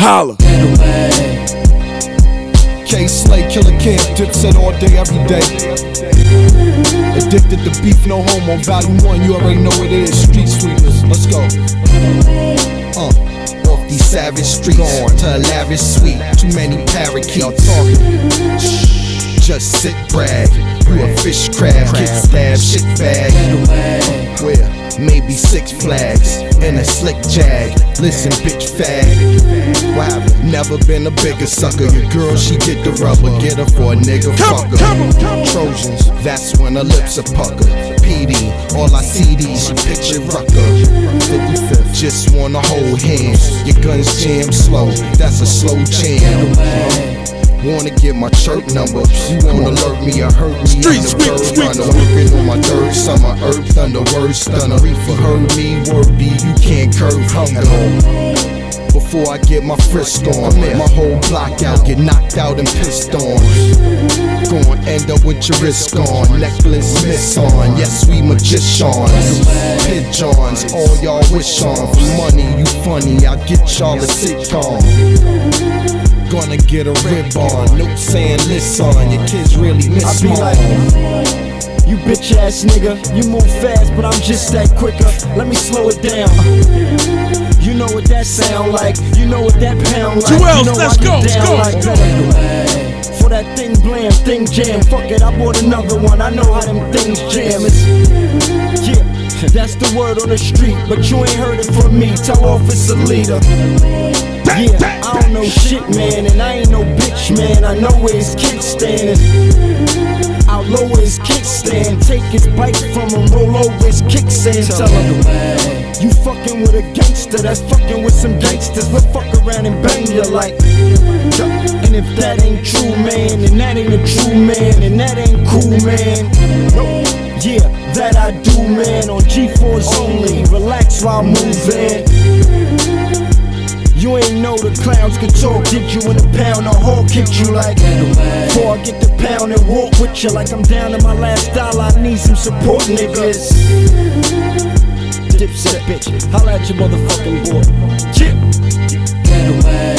holla. K Slay, Killer Camp, Dipset all day, every day. Addicted to beef, no homo. Volume 1, you already know what it is. Street sweepers, let's go. Off these savage streets to a lavish suite. Too many parakeets. Y'all talking. Just sit, brag. You a fish crab, get stabbed, shit bag. Where? Maybe 6 Flags in a slick jag. Listen, bitch, fag. Wow, never been a bigger sucker. Your girl, she get the rubber. Get her for a nigga, fuck her. Trojans, that's when her lips are pucker. PD, all I see these, she picture rucker. 55th, just wanna hold hands. Your guns jam slow, that's a slow jam. Wanna get my chirp number. You wanna alert me or hurt me. Street sweeper, working on my dirt. Summer earth, thunder, word stunner. Reefer heard me, word B, you can't curve hunger. Before I get my frisk on, my whole block out, get knocked out and pissed on. Gon' end up with your wrist on, necklace miss on. Yes, we magicians, pigeons, all y'all wish on. For money, you funny, I'll get y'all a sitcom. Gonna get a rib on, note saying listen, your kids really miss mom. You bitch ass nigga, you move fast, but I'm just that quicker. Let me slow it down. You know what that sound like, you know what that pound like. Jewels, you know let's go, like that. For that thing blam, thing jam. Fuck it, I bought another one. I know how them things jam. Yeah, that's the word on the street, but you ain't heard it from me. Tell Officer Leader. Yeah, I don't know shit, man, and I ain't no bitch, man. I know where his kickstand is. I'll lower his kickstand, take his bike from him, roll over his kickstand. Tell him, you fucking with a gangster that's fucking with some gangsters. We'll fuck around and bang you like. And if that ain't true, man, and that ain't a true man, and that ain't cool, man. Yeah, that I do, man, on G4s only. Relax while moving. You ain't know the clowns could talk, did you in a pound? A hawk kicked you like. Before I get the pound and walk with you like I'm down to my last dollar. I need some support, niggas. Dipset bitch, holla at your motherfucking boy. Chip.